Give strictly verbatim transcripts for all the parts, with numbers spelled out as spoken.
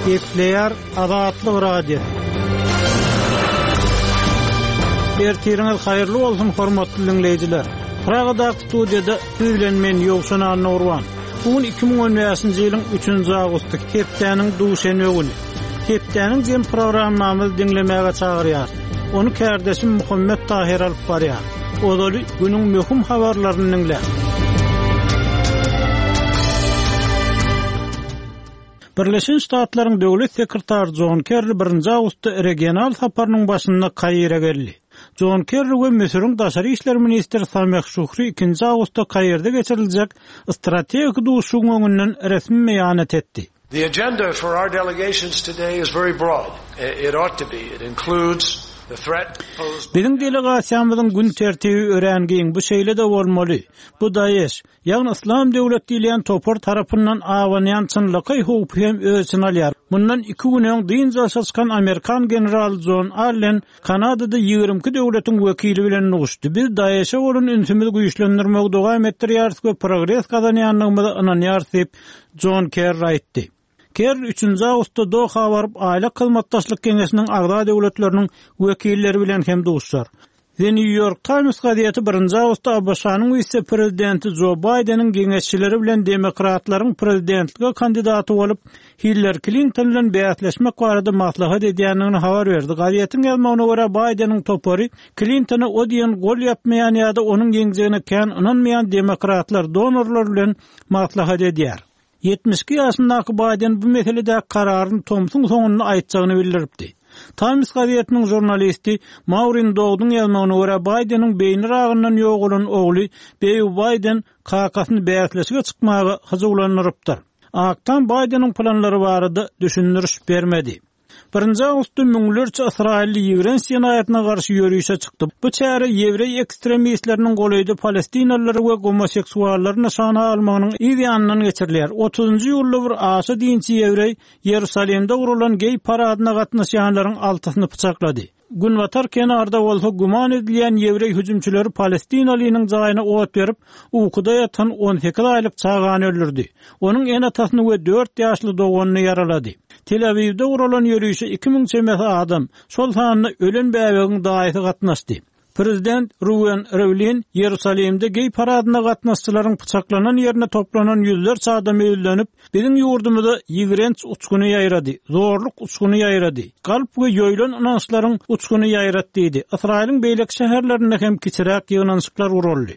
Kepler Azatlyk Radio. Ertiriniz hayırlı olsun hormatly dinleyijiler. Pragada studiyada sizlen men Ýogşan Nurwan. Bugün iki bin on beşinji ýylyň üçünji awgusty Kepdäniň duşenbe güni. Kepdäniň jem programmamyzy dinlemäge çagyrýar. Onu kärdeşim Muhammed Tahir alyp barýar. Odaly günüň möhüm habarlaryny dinler. Birleşen Ştatlaryň döwlet sekretary John Kerry birinji awgustda regional saparynyň başynda Kaýyra geldi. John Kerry we Misiriň daşary işler ministri Sameh Şuhry ikinji awgustda Kaýyrda geçiriljek strategik duşuň öňünden resmi beýanat etdi. The agenda for our delegations today is very broad. It ought to be. It includes the threat posed. Biziň delegasiýamyzyň gün tertibi örengiň bu şeýle de bolmaly. Bu Daesh, ýagny Islam döwleti diýilen topar tarapyndan awanýan çynlyky howpy hem özüne alýar. Bundan iki gün öň dynja çykan Amerikan general John Allen Kanadada ýygrimi döwletiň wekili bilen nuguşdy. Biz Daesh'e bolan ünsümizi güýçlendirmek dowam etdirýär we progress kazanýanlygymyzy ynanýar diýip John Kerry aýtdy. Kerry üçünji awgustda Doha baryp aýla hyzmatdaşlyk keňeşiniň agda döwletleriniň wekilleri bilen hem duşar. The New York Times gazieti birinji awgustda Abaşanyň vice prezidenti Joe Biden'in geňeşçileri bilen demokratlaryň prezidentlige kandidaty bolup Hillary Clinton bilen beýatleşmek barada maslahat edýändigini habar berdi. Gazetiň ýazmagyna görä Biden'in topary Clintony o diýen gol ýapmaýan ýa-da onuň geňjegine kän ynanmaýan demokratlar donorlar bilen maslahat edýär. yetmişki ýaşyndaky Biden bu meselede kararyny Thompson soňuny aýtjagyny bildiripdi. Times gazetiniň jurnalisti Maureen Dowd'un ýazmagyna görä Biden'in beýni ragyndan ýok bolan ogly Joe Biden kakasyny beýatleşige çykmagy hyzulanyrypdyr. Aktan Biden'in planlary barada düşündiriş bermedi. Birinji awgustda müňlerçe Israilli ýigren senatyna garşy ýörüýüşe çykdy. Bu çäre ýewrey ekstremistleriniň golydy Palestinalylary we homoseksuallary nişana almagynyň ýa-da geçirilýär. otuzunji ýylda bir aşy dinçi ýewrey Ýerusalimde gurulan gey paradyna gatnaşýanlaryň altysyny pyçaklady. Günwatar kenarda bolsa guman edilýän ýewrey hüjümçileri Palestinalynyň jaýyna ot berip, uykuda ýatan on sekiz aýlyk çagany öldürdi. Onuň en atasyny we dört ýaşly doganyny yaralady. Tel Aviv'de uğralan yürüyüşe iki bin çemesi adam, sol sanına ölen bäbegin daýysy gatnaşdy. Prezident Ruven Rivlin Ýerusalimde gey paradına gatnaşçylaryň pyçaklanan ýerine toplanan ýüzlerçe adam öýlenip, biziň ýurdumyzda ýigrenç uçkuny ýaýrady, zorluk uçkuny ýaýrady. Galp we ýöýlen anaçlaryň uçkuny ýaýratdy diýdi. Israiliň beýlek şäherlerinde hem kiçiräk ýygnançyklar uruldy.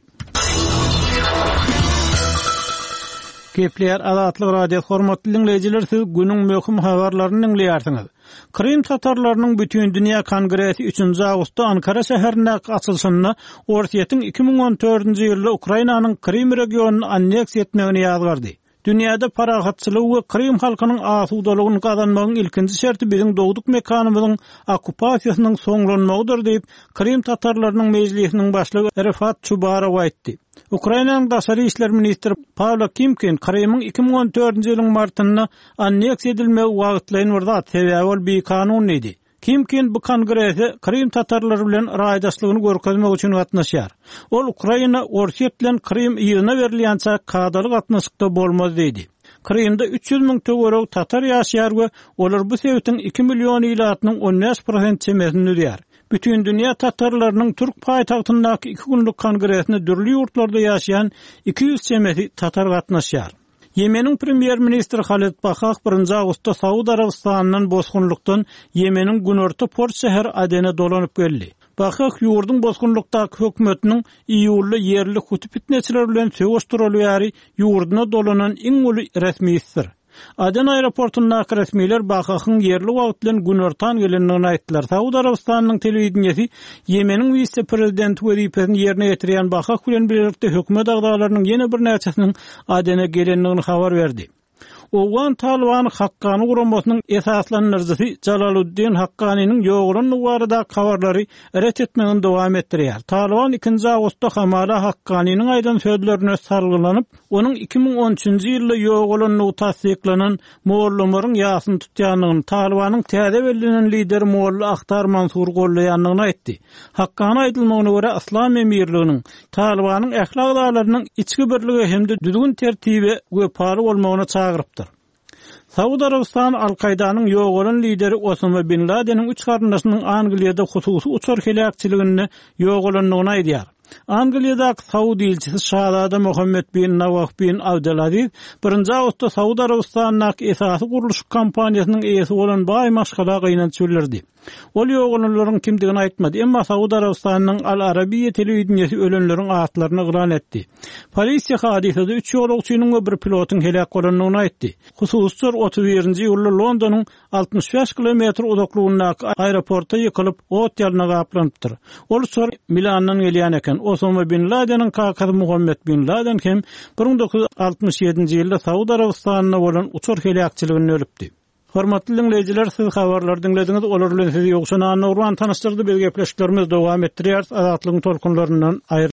Kepler Azatlyk Radio hormatly dinleyijiler, siz günüň möhüm habarlaryny dinleýärsiňiz. Krim tatarlarynyň bütün dünýä kongresi üçünji awgustda Ankara şäherinde açylşyna Orsiýetiň iki bin on dördünji ýylda Ukrainanyň Krim regionuny anneksiýa etmegini ýazgardy. Dünýäde paragatçylyk we Krim halkynyň asudalygyny gazanmagyň ilkinji şerti biziň dogduk mekanymyzyň okupasiýasynyň soňlanmagydyr diýip Krim tatarlarynyň mejlisiniň başlygy Rafat Çubarow aýtdy. Ukrainanyň daşary işler ministri Pavlo Kimkin Krymyň iki bin on dördünji ýylyň martynda anneksiýa edilmegi wagtlaryny wurda sebäp bir kanun idi. Kimkin bu kongrese Krym tatarlary bilen raýdaşlygyny görkezmek üçin gatnaşýar. Ol Ukraina Orsiýet bilen Krym ýygyna berilýänçä kadaly gatnaşykda bolmaz diýdi. Krymda üç yüz miň töwerek tatar ýaşaýar we olar bu sebäpden iki million ýylatynyň on beş prosent çemesini ödýär. Bütün dünya tatarlarynyň Türk paýtagtyndaky iki günlük kongresine dürli ýurtlarda ýaşaýan iki yüz çemesi tatar gatnaşýar. Yemeniň premier ministri Halid Bakak birinji awgustda Saudi Arabistanynyň bozgunlukdan Yemeniň günorta port şäher Adene dolanyp geldi. Bakak ýurdun bozgunlukdaky hökümetiniň iýully yerli hutup etneçiler bilen söwüşdirýäri ýurduna dolanan iň uly resmiýetdir. Aden aeroportundaky resmiler Bakakyň yerli wagt bilen günortan gelendigini aýtdylar. Saudi Arabistanynyň telewizionyasy Yemeniň vice prezidenti wezipesini ýerine ýetirýän Bakak bilen birlikde hökümet agdalarynyň ýene bir näçesiniň Adene gelendigini habar berdi. Owan Taliban Haqqani guramasynyň esaslanýarjysy Jalaluddin Haqqanynyň ýogurun barada habarlary ret etmegini dowam etdirýär. Taliban ikinji awgustda Hamala Haqqanynyň aýdan sözlerine sargylanyp, onuň iki bin on üçünji ýylda ýogurun tasdiklanan Mollamaryň ýasyny tutýanlygyny, Talibanyň täze belinen lideri Molla Akhtar Mansur gollaýanlygyny aýtdy. Haqqany aýdylmagyna görä Islam emirliginiň Talibanyň ählak adalarynyň içki birligi hemde düzgün tertibi we paly bolmagyna çagyrypdyr. Saudi Arabistan Al-Qaidanyň ýok bolan lideri Osama bin Laden'in üç garyndaşynyň Angliýada hususy uçur helakçylygyny ýok bolanlygyny aýdýar. Angliýadaky Saudi elçisi Şahzada Muhammed bin Nawaf bin Abdulaziz birinji awgustda Saudi Arabistanyň esasy guruluş kampaniýasynyň eýesi bolan Bay Maşgala gynan çöllerdi. Ol ýoğlanlaryň kimdigini aýtmady, emma Saudi Arabistanyň Al-Arabiyya telewizionyasy ölenleriň atlaryny ýylan etdi. Polisiýa hadisede üç ýolagçynyň we bir pilotyň helak bolanyny aýtdy. Hususy otuz birinji ýylda Londonyň altmış beş kilometr uzaklygyndaki aeroportda ýykylyp ot ýalyna gaplanypdyr. Ol sor Milandan gelýän eken. Osama bin Laden'in kakasy Muhammed bin Laden hem bir dokuz yüz altmış ýedinji ýylda Saudi Arabistanyna bolan uçur helakçylygyny ölüpdi. Hormatly dinleyijiler, siz habarlar dinlediňiz. Olar bilen sizi ýokşana Nurwan tanışdyrdy. Biz gepleşiklerimiz dowam etdirýär. Azatlygyň tolkunlaryndan aýr